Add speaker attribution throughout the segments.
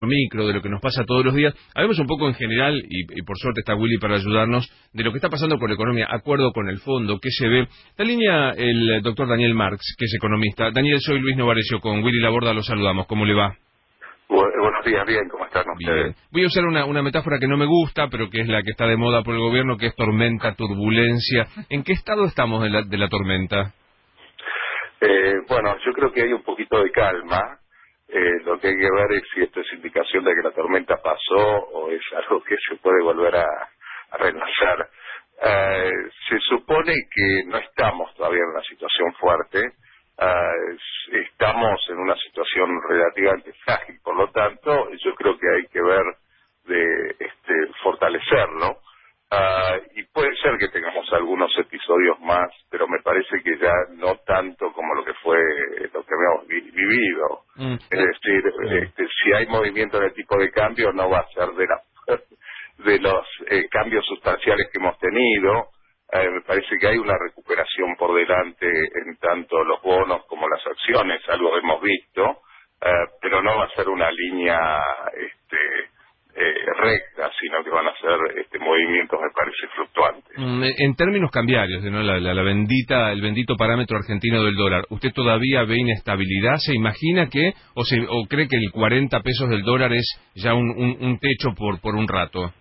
Speaker 1: micro, de lo que nos pasa todos los días. Hablemos un poco en general, y por suerte está Willy para ayudarnos, de lo que está pasando con la economía, acuerdo con el fondo, qué se ve. Está en línea el doctor Daniel Marx, que es economista. Daniel, soy Luis Novarecio, con Willy Laborda los saludamos. ¿Cómo le va?
Speaker 2: Buenos días, bien, ¿cómo están
Speaker 1: Bien.
Speaker 2: ustedes?
Speaker 1: Voy a usar una metáfora que no me gusta, pero que es la que está de moda por el gobierno, que es tormenta, turbulencia. ¿En qué estado estamos de la tormenta?
Speaker 2: Bueno, yo creo que hay un poquito de calma. Lo que hay que ver es si esto es indicación de que la tormenta pasó o es algo que se puede volver a relanzar. Se supone que no estamos todavía en una situación fuerte. Estamos en una situación relativamente frágil, por lo tanto, yo creo que hay que ver de fortalecerlo. Y puede ser que tengamos algunos episodios más, pero me parece que ya no tanto como lo que fue lo que habíamos vivido. Es decir, si hay movimiento de tipo de cambio, no va a ser de los cambios sustanciales que hemos tenido. Me parece que hay una recuperación por delante en tanto los bonos como las acciones, algo hemos visto, pero no va a ser una línea recta, sino que van a ser movimientos, me parece, fluctuantes.
Speaker 1: En términos cambiarios, ¿no? El bendito parámetro argentino del dólar, ¿usted todavía ve inestabilidad? ¿Se imagina que, o cree que el 40 pesos del dólar es ya un techo por un rato?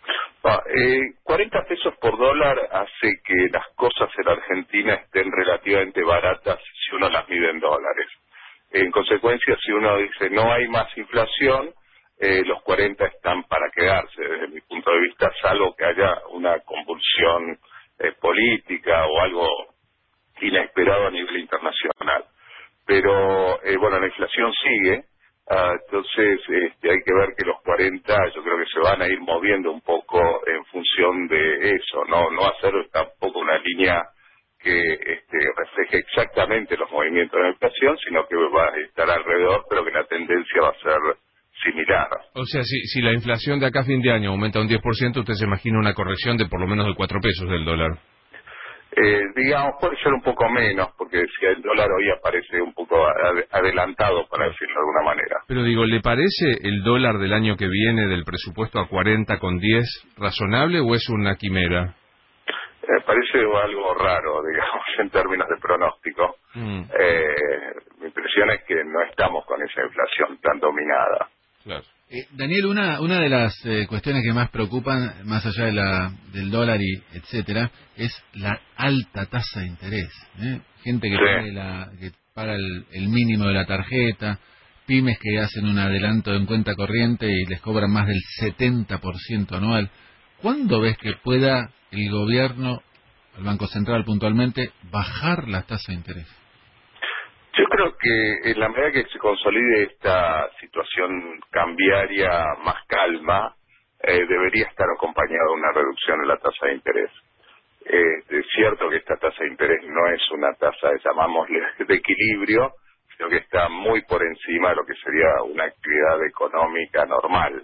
Speaker 2: 40 pesos por dólar hace que las cosas en Argentina estén relativamente baratas si uno las mide en dólares. En consecuencia, si uno dice no hay más inflación, los 40 están para quedarse, desde mi punto de vista, salvo que haya una convulsión política o algo inesperado a nivel internacional. Pero, bueno, la inflación sigue, entonces hay que ver que los 40 yo creo que se van a ir moviendo un poco en función de eso, no va a ser tampoco una línea que refleje exactamente los movimientos de la inflación, sino que va a estar alrededor, pero que la tendencia va a ser similar.
Speaker 1: O sea, si la inflación de acá a fin de año aumenta un 10%, usted se imagina una corrección de por lo menos de 4 pesos del dólar.
Speaker 2: Digamos, puede ser un poco menos, porque si el dólar hoy aparece un poco adelantado, para decirlo de alguna manera.
Speaker 1: Pero digo, ¿le parece el dólar del año que viene del presupuesto a 40,10 razonable o es una quimera?
Speaker 2: Parece algo raro, digamos, en términos de pronóstico. Mi impresión es que no estamos con esa inflación tan dominada.
Speaker 1: Claro.
Speaker 3: Daniel, una de las cuestiones que más preocupan, más allá del dólar y etcétera, es la alta tasa de interés. Gente que paga el mínimo de la tarjeta, pymes que hacen un adelanto en cuenta corriente y les cobran más del 70% anual. ¿Cuándo ves que pueda el gobierno, el Banco Central puntualmente, bajar la tasa de interés?
Speaker 2: Yo creo que en la medida que se consolide esta situación cambiaria más calma, debería estar acompañada de una reducción en la tasa de interés. Es cierto que esta tasa de interés no es una tasa, llamámosle, de equilibrio, sino que está muy por encima de lo que sería una actividad económica normal.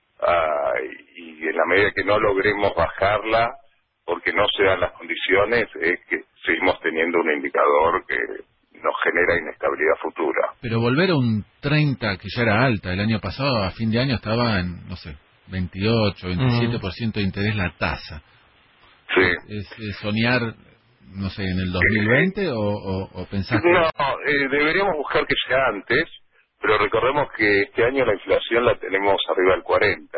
Speaker 2: Y en la medida que no logremos bajarla, porque no se dan las condiciones, es que seguimos teniendo un indicador que nos genera inestabilidad futura.
Speaker 3: Pero volver a un 30, que ya era alta, el año pasado, a fin de año estaba en, no sé, 28, 27% de interés la tasa.
Speaker 2: Sí.
Speaker 3: ¿Es soñar, no sé, en el 2020 o pensar que...?
Speaker 2: No, deberíamos buscar que sea antes, pero recordemos que este año la inflación la tenemos arriba del 40.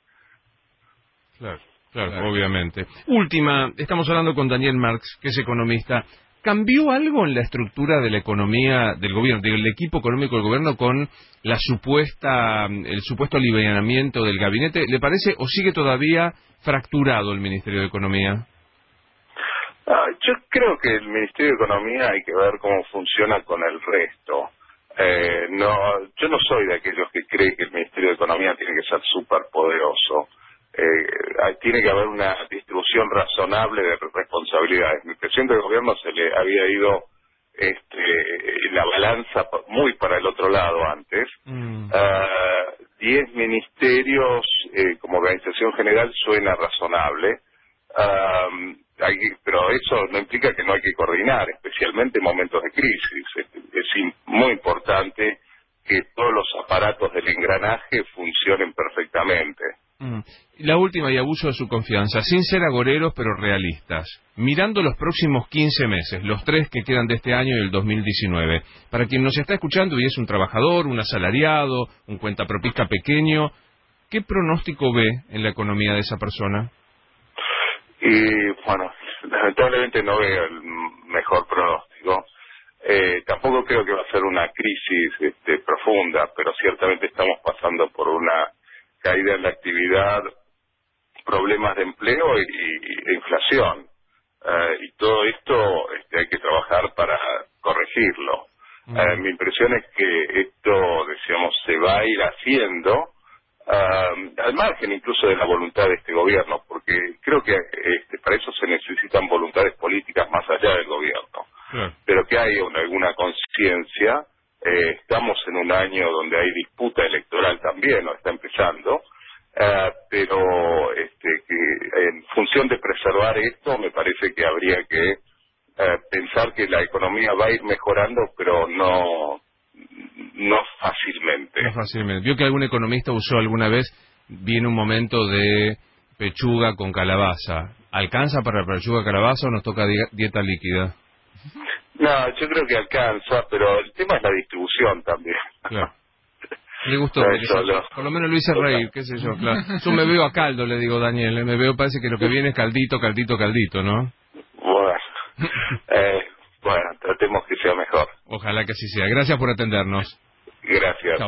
Speaker 1: Claro, obviamente. Última, estamos hablando con Daniel Marx, que es economista. ¿Cambió algo en la estructura de la economía del gobierno, del equipo económico del gobierno con el supuesto alivianamiento del gabinete? ¿Le parece o sigue todavía fracturado el Ministerio de Economía?
Speaker 2: Yo creo que el Ministerio de Economía hay que ver cómo funciona con el resto. Yo no soy de aquellos que creen que el Ministerio de Economía tiene que ser súper poderoso. Tiene que haber una distribución razonable de responsabilidades. El presidente del gobierno se le había ido la balanza muy para el otro lado antes. 10 ministerios como organización general suena razonable, pero eso no implica que no hay que coordinar, especialmente en momentos de crisis. Es muy importante que todos los aparatos del engranaje funcionen perfectamente.
Speaker 1: La última, y abuso de su confianza, sin ser agoreros pero realistas, mirando los próximos 15 meses, los 3 que quedan de este año y el 2019, para quien nos está escuchando y es un trabajador, un asalariado, un cuentapropista pequeño, ¿qué pronóstico ve en la economía de esa persona?
Speaker 2: Y bueno, lamentablemente no veo el mejor pronóstico. Tampoco creo que va a ser una crisis profunda, pero ciertamente estamos pasando por una caída en la actividad, problemas de empleo e inflación. Y todo esto hay que trabajar para corregirlo. Mi impresión es que esto, decíamos, se va a ir haciendo al margen incluso de la voluntad de este gobierno, porque creo que para eso se necesitan voluntades políticas más allá del gobierno. Pero que hay alguna conciencia. Estamos en un año donde hay disputa electoral también, o está empezando, pero que en función de preservar esto, me parece que habría que pensar que la economía va a ir mejorando, pero no fácilmente.
Speaker 1: No fácilmente. Vio que algún economista usó alguna vez, viene un momento de pechuga con calabaza. ¿Alcanza para la pechuga calabaza o nos toca dieta líquida?
Speaker 2: No, yo creo que alcanza, pero el tema es la distribución también.
Speaker 1: Claro. Le gustó, por lo menos lo hice reír, qué sé yo, claro. Yo me veo a caldo, le digo, Daniel, me veo, parece que lo que viene es caldito, caldito, caldito, ¿no?
Speaker 2: Bueno, tratemos que sea mejor.
Speaker 1: Ojalá que así sea. Gracias por atendernos.
Speaker 2: Gracias. Chao.